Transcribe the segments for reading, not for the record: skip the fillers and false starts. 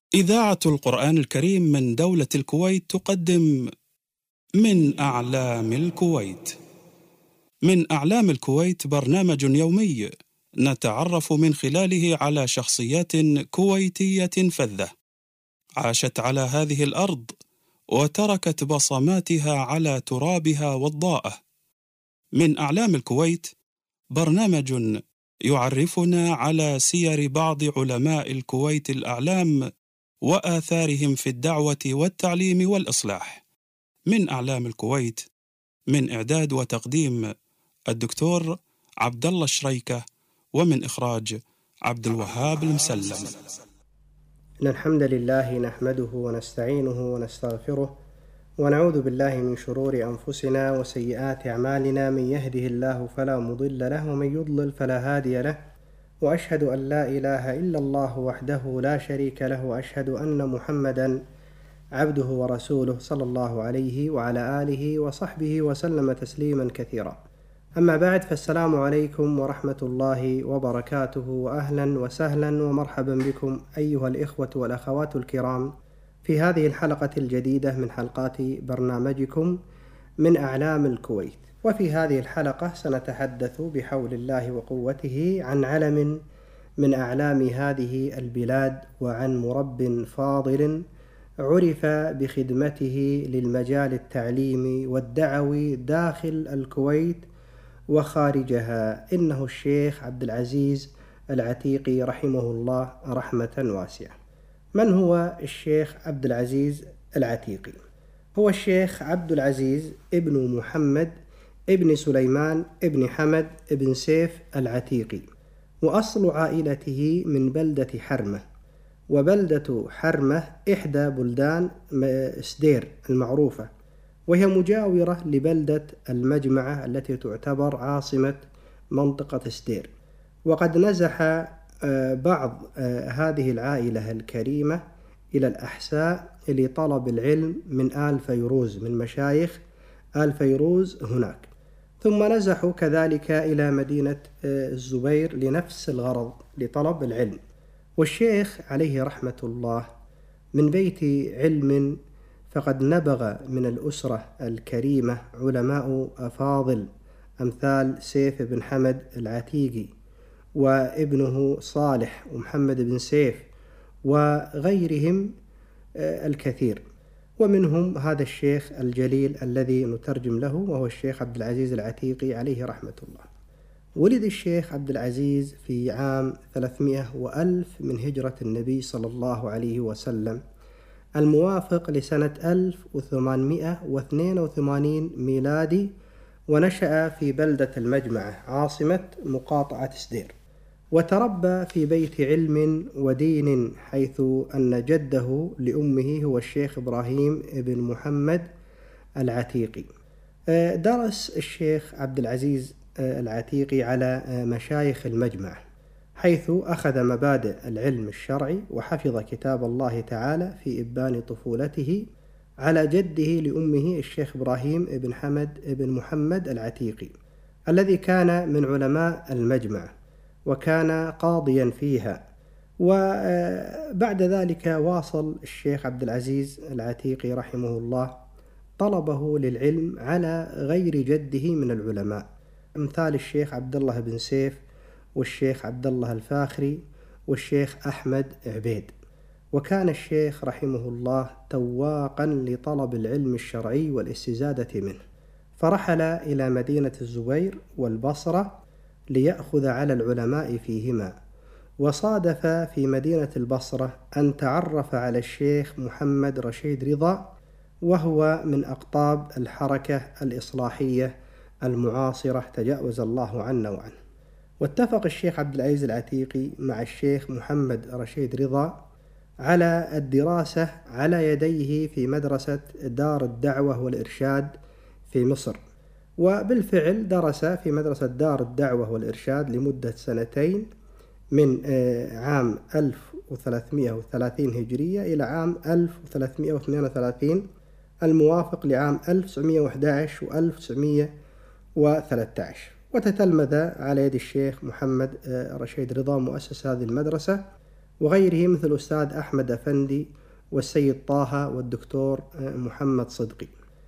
إذاعة القرآن الكريم من دولة الكويت تقدم من أعلام الكويت. من أعلام الكويت برنامج يومي نتعرف من خلاله على شخصيات كويتية فذة عاشت على هذه الأرض وتركت بصماتها على ترابها والضاءة. من أعلام الكويت برنامج يعرفنا على سير بعض علماء الكويت الأعلام وآثارهم في الدعوة والتعليم والإصلاح. من أعلام الكويت، من إعداد وتقديم الدكتور عبد الله الشريكة، ومن إخراج عبد الوهاب المسلم. إن الحمد لله نحمده ونستعينه ونستغفره ونعوذ بالله من شرور أنفسنا وسيئات أعمالنا، من يهده الله فلا مضل له ومن يضلل فلا هادي له، وأشهد أن لا إله إلا الله وحده لا شريك له، وأشهد أن محمدا عبده ورسوله صلى الله عليه وعلى آله وصحبه وسلم تسليما كثيرا. أما بعد، فالسلام عليكم ورحمة الله وبركاته، وأهلا وسهلا ومرحبا بكم أيها الإخوة والأخوات الكرام في هذه الحلقة الجديدة من حلقات برنامجكم من أعلام الكويت. وفي هذه الحلقة سنتحدث بحول الله وقوته عن علم من أعلام هذه البلاد، وعن مرب فاضل عرف بخدمته للمجال التعليمي والدعوي داخل الكويت وخارجها، إنه الشيخ عبد العزيز العتيقي رحمه الله رحمة واسعة. من هو الشيخ عبد العزيز العتيقي؟ هو الشيخ عبد العزيز ابن محمد ابن سليمان ابن حمد ابن سيف العتيقي، وأصل عائلته من بلدة حرمة، وبلدة حرمة إحدى بلدان سدير المعروفة، وهي مجاورة لبلدة المجمعة التي تعتبر عاصمة منطقة سدير. وقد نزح بعض هذه العائلة الكريمة إلى الأحساء لطلب العلم من آل فيروز، من مشايخ آل فيروز هناك، ثم نزحوا كذلك إلى مدينة الزبير لنفس الغرض، لطلب العلم. والشيخ عليه رحمة الله من بيت علم، فقد نبغ من الأسرة الكريمة علماء أفاضل أمثال سيف بن حمد العتيقي، وابنه صالح ومحمد بن سيف، وغيرهم الكثير، ومنهم هذا الشيخ الجليل الذي نترجم له، وهو الشيخ عبد العزيز العتيقي عليه رحمة الله. ولد الشيخ عبد العزيز في عام 300 من هجرة النبي صلى الله عليه وسلم، الموافق لسنة 1882 ميلادي، ونشأ في بلدة المجمعة عاصمة مقاطعة سدير، وتربى في بيت علم ودين، حيث أن جده لأمه هو الشيخ إبراهيم بن محمد العتيقي. درس الشيخ عبد العزيز العتيقي على مشايخ المجمع، حيث أخذ مبادئ العلم الشرعي، وحفظ كتاب الله تعالى في إبان طفولته على جده لأمه الشيخ إبراهيم بن حمد بن محمد العتيقي، الذي كان من علماء المجمع وكان قاضيا فيها. وبعد ذلك واصل الشيخ عبد العزيز العتيقي رحمه الله طلبه للعلم على غير جده من العلماء، أمثال الشيخ عبد الله بن سيف، والشيخ عبد الله الفاخري، والشيخ أحمد عبيد. وكان الشيخ رحمه الله تواقا لطلب العلم الشرعي والاستزادة منه، فرحل إلى مدينة الزبير والبصرة ليأخذ على العلماء فيهما. وصادف في مدينة البصرة أن تعرف على الشيخ محمد رشيد رضا، وهو من أقطاب الحركة الإصلاحية المعاصرة تجاوز الله عنا وعنه. واتفق الشيخ عبد العزيز العتيقي مع الشيخ محمد رشيد رضا على الدراسة على يديه في مدرسة دار الدعوة والإرشاد في مصر، وبالفعل درس في مدرسة دار الدعوة والإرشاد لمدة 2 من عام 1330 هجرية إلى عام 1332 الموافق لعام 1911 و1913. وتتلمذ على يد الشيخ محمد رشيد رضا مؤسس هذه المدرسة، وغيره مثل الأستاذ أحمد أفندي والسيد طه والدكتور محمد صدقي.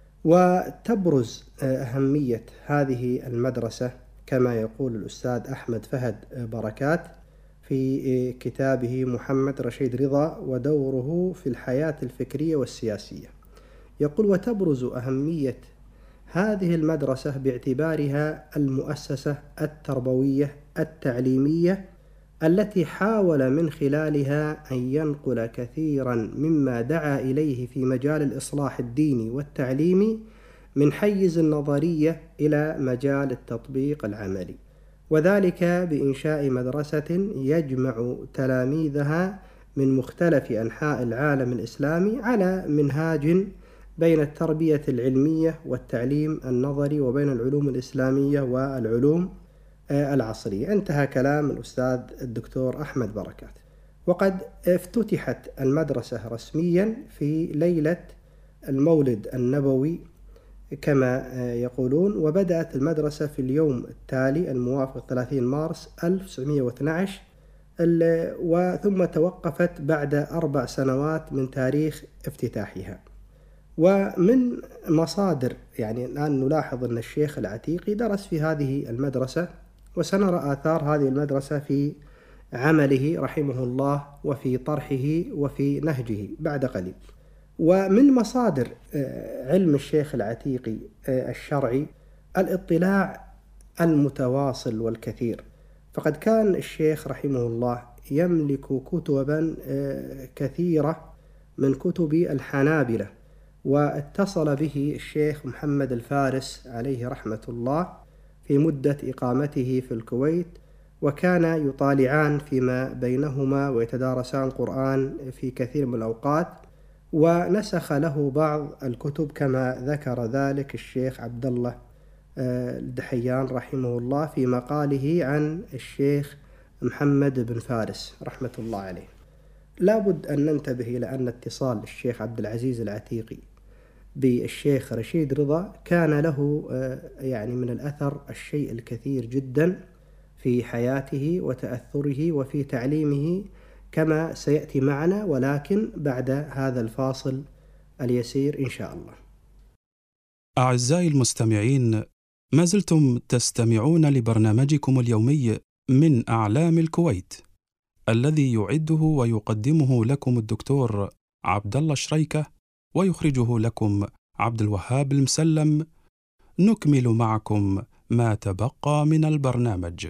وتبرز أهمية هذه المدرسة كما يقول الأستاذ أحمد فهد بركات في كتابه محمد رشيد رضا ودوره في الحياة الفكرية والسياسية. يقول: وتبرز أهمية هذه المدرسة باعتبارها المؤسسة التربوية التعليمية التي حاول من خلالها أن ينقل كثيرا مما دعا إليه في مجال الإصلاح الديني والتعليمي من حيز النظرية إلى مجال التطبيق العملي، وذلك بإنشاء مدرسة يجمع تلاميذها من مختلف أنحاء العالم الإسلامي على منهاج بين التربية العلمية والتعليم النظري وبين العلوم الإسلامية والعلوم العصرية. انتهى كلام الأستاذ الدكتور أحمد بركات. وقد افتتحت المدرسة رسميا في ليلة المولد النبوي كما يقولون، وبدأت المدرسة في اليوم التالي الموافق 30 مارس 1912 وثم توقفت بعد 4 سنوات من تاريخ افتتاحها. ومن مصادر الآن نلاحظ أن الشيخ العتيقي درس في هذه المدرسة، وسنرى آثار هذه المدرسة في عمله رحمه الله وفي طرحه وفي نهجه بعد قليل. ومن مصادر علم الشيخ العتيقي الشرعي الاطلاع المتواصل والكثير، فقد كان الشيخ رحمه الله يملك كتبا كثيرة من كتب الحنابلة، واتصل به الشيخ محمد الفارس عليه رحمة الله في مدة إقامته في الكويت، وكان يطالعان فيما بينهما ويتدارسان قرآن في كثير من الأوقات، ونسخ له بعض الكتب كما ذكر ذلك الشيخ عبد الله الدحيان رحمه الله في مقاله عن الشيخ محمد بن فارس رحمة الله عليه. لابد أن ننتبه إلى أن اتصال الشيخ عبد العزيز العتيقي بالشيخ رشيد رضا كان له من الأثر الشيء الكثير جدا في حياته وتأثره وفي تعليمه كما سيأتي معنا، ولكن بعد هذا الفاصل اليسير إن شاء الله. أعزائي المستمعين، ما زلتم تستمعون لبرنامجكم اليومي من أعلام الكويت، الذي يعده ويقدمه لكم الدكتور عبد الله شريكة ويخرجه لكم عبد الوهاب المسلم. نكمل معكم ما تبقى من البرنامج.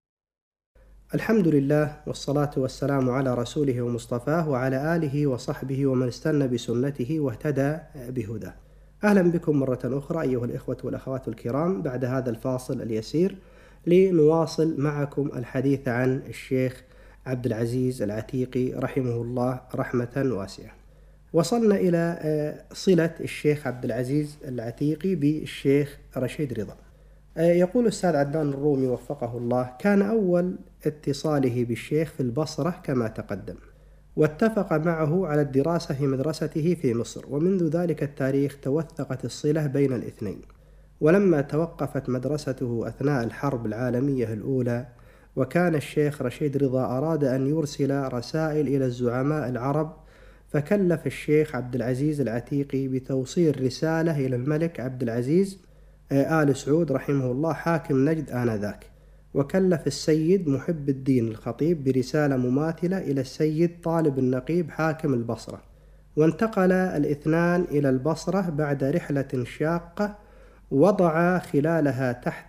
الحمد لله والصلاة والسلام على رسوله ومصطفاه وعلى آله وصحبه ومن استنى بسنته واهتدى بهداه. أهلا بكم مرة أخرى أيها الإخوة والأخوات الكرام بعد هذا الفاصل اليسير لنواصل معكم الحديث عن الشيخ عبد العزيز العتيقي رحمه الله رحمة واسعة. وصلنا إلى صلة الشيخ عبد العزيز العتيقي بالشيخ رشيد رضا. يقول الأستاذ عدنان الرومي وفقه الله: كان أول اتصاله بالشيخ في البصرة كما تقدم، واتفق معه على الدراسة في مدرسته في مصر، ومنذ ذلك التاريخ توثقت الصلة بين الاثنين. ولما توقفت مدرسته أثناء الحرب العالمية الأولى وكان الشيخ رشيد رضا أراد أن يرسل رسائل إلى الزعماء العرب، فكلف الشيخ عبد العزيز العتيقي بتوصيل رسالة إلى الملك عبد العزيز آل سعود رحمه الله حاكم نجد آنذاك، وكلف السيد محب الدين الخطيب برسالة مماثلة إلى السيد طالب النقيب حاكم البصرة. وانتقل الاثنان إلى البصرة بعد رحلة شاقة وضع تحت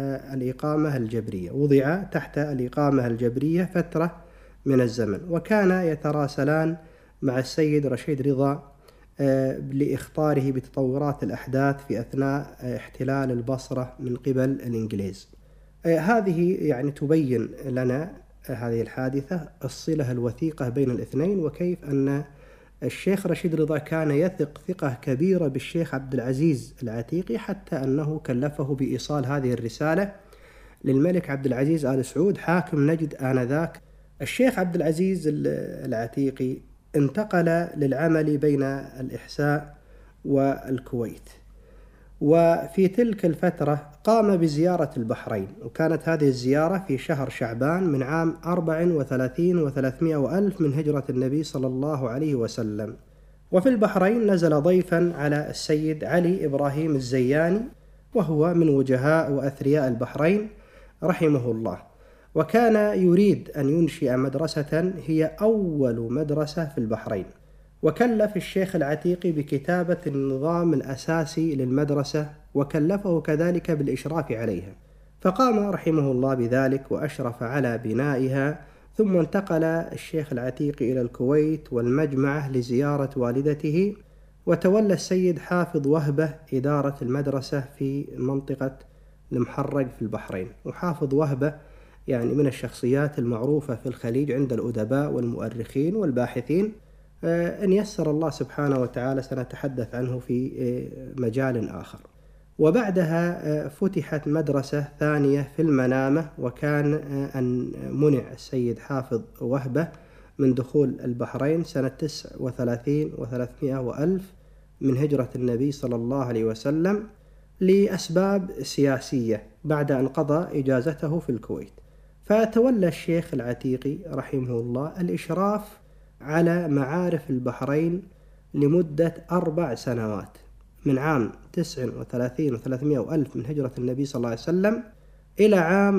الإقامة الجبرية فترة من الزمن، وكان يتراسلان مع السيد رشيد رضا لإخطاره بتطورات الأحداث في أثناء احتلال البصرة من قبل الإنجليز. هذه تبين لنا هذه الحادثة الصلة الوثيقة بين الاثنين، وكيف أن الشيخ رشيد رضا كان يثق ثقة كبيرة بالشيخ عبد العزيز العتيقي، حتى أنه كلفه بإيصال هذه الرسالة للملك عبد العزيز آل سعود حاكم نجد آنذاك. الشيخ عبد العزيز العتيقي انتقل للعمل بين الإحساء والكويت، وفي تلك الفترة قام بزيارة البحرين، وكانت هذه الزيارة في شهر شعبان من عام 34 و300 وألف من هجرة النبي صلى الله عليه وسلم. وفي البحرين نزل ضيفا على السيد علي إبراهيم الزياني، وهو من وجهاء وأثرياء البحرين رحمه الله، وكان يريد أن ينشئ مدرسة هي أول مدرسة في البحرين، وكلف الشيخ العتيقي بكتابة النظام الأساسي للمدرسة، وكلفه كذلك بالإشراف عليها، فقام رحمه الله بذلك وأشرف على بنائها. ثم انتقل الشيخ العتيقي إلى الكويت والمجمعة لزيارة والدته، وتولى السيد حافظ وهبة إدارة المدرسة في منطقة المحرق في البحرين. وحافظ وهبة يعني من الشخصيات المعروفة في الخليج عند الأدباء والمؤرخين والباحثين، إن يسر الله سبحانه وتعالى سنتحدث عنه في مجال آخر. وبعدها فتحت مدرسة ثانية في المنامة، وكان أن منع السيد حافظ وهبة من دخول البحرين سنة 39 و300 وألف من هجرة النبي صلى الله عليه وسلم لأسباب سياسية بعد أن قضى إجازته في الكويت. فتولى الشيخ العتيقي رحمه الله الإشراف على معارف البحرين لمدة 4 سنوات، من عام 39 و300 وألف من هجرة النبي صلى الله عليه وسلم إلى عام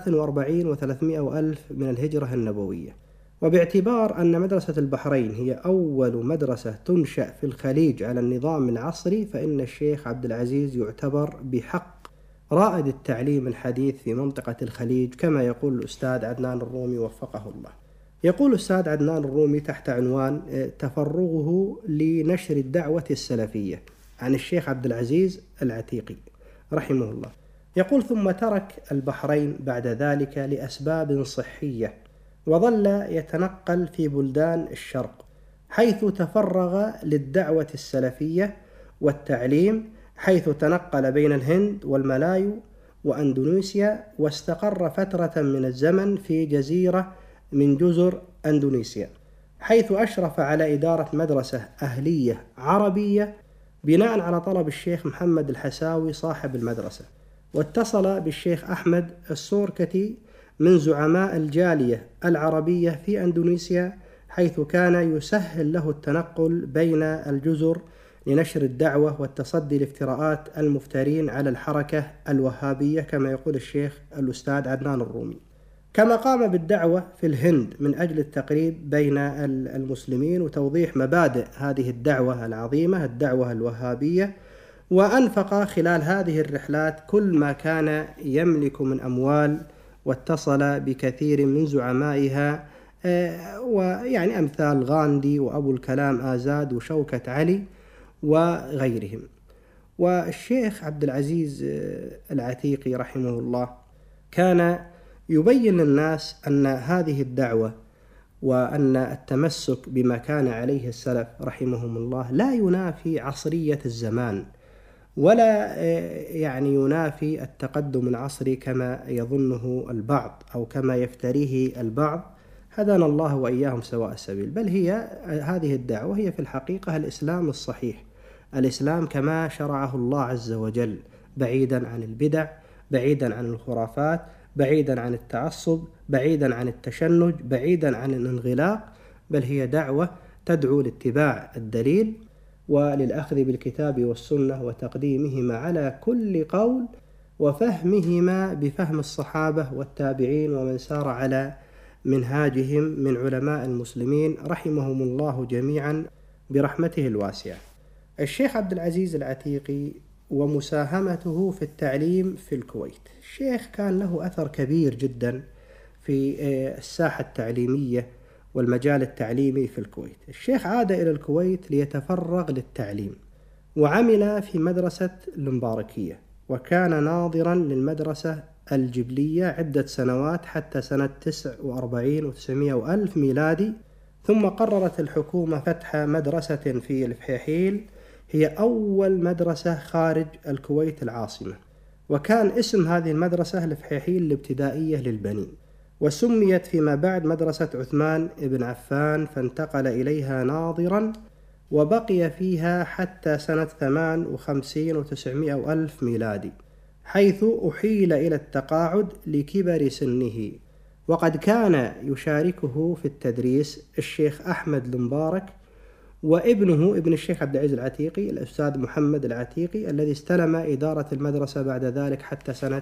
43 و300 وألف من الهجرة النبوية. وباعتبار أن مدرسة البحرين هي أول مدرسة تنشأ في الخليج على النظام العصري، فإن الشيخ عبد العزيز يعتبر بحق رائد التعليم الحديث في منطقة الخليج، كما يقول الأستاذ عدنان الرومي وفقه الله. يقول الأستاذ عدنان الرومي تحت عنوان تفرغه لنشر الدعوة السلفية عن الشيخ عبد العزيز العتيقي رحمه الله، يقول: ثم ترك البحرين بعد ذلك لأسباب صحية، وظل يتنقل في بلدان الشرق، حيث تفرغ للدعوة السلفية والتعليم، حيث تنقل بين الهند والملايو وأندونيسيا، واستقر فترة من الزمن في جزيرة من جزر أندونيسيا، حيث أشرف على إدارة مدرسة أهلية عربية بناء على طلب الشيخ محمد الحساوي صاحب المدرسة. واتصل بالشيخ أحمد السوركتي من زعماء الجالية العربية في أندونيسيا، حيث كان يسهل له التنقل بين الجزر لنشر الدعوة والتصدي لافتراءات المفترين على الحركة الوهابية، كما يقول الشيخ الأستاذ عدنان الرومي. كما قام بالدعوة في الهند من أجل التقريب بين المسلمين وتوضيح مبادئ هذه الدعوة العظيمة، الدعوة الوهابية. وأنفق خلال هذه الرحلات كل ما كان يملك من أموال، واتصل بكثير من زعمائها، ويعني أمثال غاندي وأبو الكلام آزاد وشوكة علي وغيرهم. والشيخ عبد العزيز العتيقي رحمه الله كان يبين للناس أن هذه الدعوة وأن التمسك بما كان عليه السلف رحمهم الله لا ينافي عصرية الزمان، ولا يعني ينافي التقدم العصري كما يظنه البعض أو كما يفتريه البعض، هدانا الله وإياهم سواء السبيل. بل هي هذه الدعوة هي في الحقيقة الإسلام الصحيح، الإسلام كما شرعه الله عز وجل، بعيدا عن البدع، بعيدا عن الخرافات، بعيدا عن التعصب، بعيدا عن التشنج، بعيدا عن الانغلاق، بل هي دعوة تدعو لاتباع الدليل وللأخذ بالكتاب والسنة وتقديمهما على كل قول، وفهمهما بفهم الصحابة والتابعين ومن سار على منهاجهم من علماء المسلمين رحمهم الله جميعا برحمته الواسعة. الشيخ عبد العزيز العتيقي ومساهمته في التعليم في الكويت، الشيخ كان له أثر كبير جدا في الساحة التعليمية والمجال التعليمي في الكويت. الشيخ عاد إلى الكويت ليتفرغ للتعليم، وعمل في مدرسة المباركية، وكان ناظرا للمدرسة الجبلية عدة سنوات حتى سنة 49 و900 وألف ميلادي. ثم قررت الحكومة فتح مدرسة في الفحيحيل، هي أول مدرسة خارج الكويت العاصمة، وكان اسم هذه المدرسة الفحيحيل الابتدائية للبنين، وسميت فيما بعد مدرسة عثمان بن عفان، فانتقل إليها ناظرا وبقي فيها حتى سنة 58 و900 وألف ميلادي، حيث أحيل إلى التقاعد لكبر سنه. وقد كان يشاركه في التدريس الشيخ أحمد المبارك وابنه ابن الشيخ عبد العزيز العتيقي الأستاذ محمد العتيقي، الذي استلم إدارة المدرسة بعد ذلك حتى سنة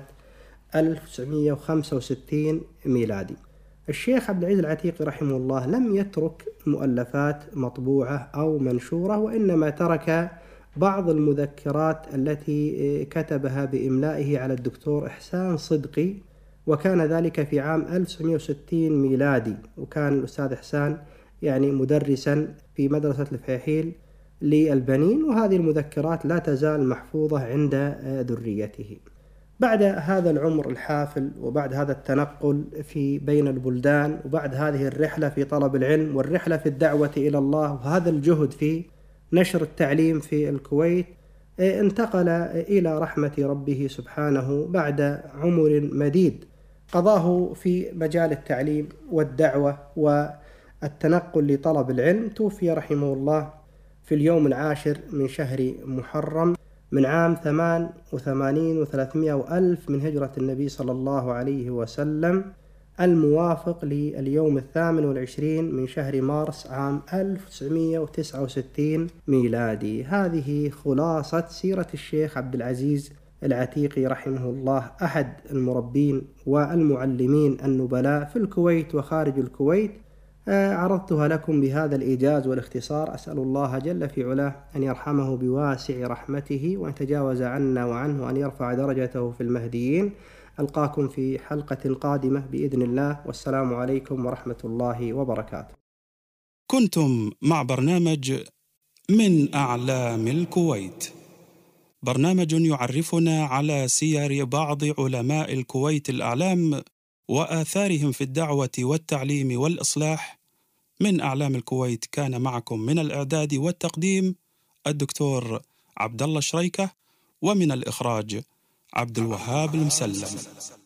1965 ميلادي. الشيخ عبد العزيز العتيقي رحمه الله لم يترك مؤلفات مطبوعة أو منشورة، وإنما ترك بعض المذكرات التي كتبها بإملائه على الدكتور إحسان صدقي، وكان ذلك في عام 1960 ميلادي. وكان الأستاذ إحسان مدرسا في مدرسة الفحيحيل للبنين، وهذه المذكرات لا تزال محفوظة عند ذريته. بعد هذا العمر الحافل، وبعد هذا التنقل في بين البلدان، وبعد هذه الرحلة في طلب العلم والرحلة في الدعوة إلى الله، وهذا الجهد في نشر التعليم في الكويت، انتقل إلى رحمة ربه سبحانه بعد عمر مديد قضاه في مجال التعليم والدعوة والتنقل لطلب العلم. توفي رحمه الله في اليوم 10 من شهر محرم من عام 88 و300 وألف من هجرة النبي صلى الله عليه وسلم، الموافق لليوم 28 من شهر مارس عام 1969 ميلادي. هذه خلاصة سيرة الشيخ عبد العزيز العتيقي رحمه الله، أحد المربين والمعلمين النبلاء في الكويت وخارج الكويت. عرضتها لكم بهذا الإيجاز والاختصار. أسأل الله جل في علاه أن يرحمه بواسع رحمته، وأن يتجاوز عنا وعنه، وأن يرفع درجته في المهديين. ألقاكم في حلقة قادمة بإذن الله، والسلام عليكم ورحمة الله وبركاته. كنتم مع برنامج من أعلام الكويت، برنامج يعرفنا على سير بعض علماء الكويت الأعلام وآثارهم في الدعوة والتعليم والإصلاح. من أعلام الكويت كان معكم من الإعداد والتقديم الدكتور عبد الله شريكة، ومن الإخراج عبد الوهاب المسلم.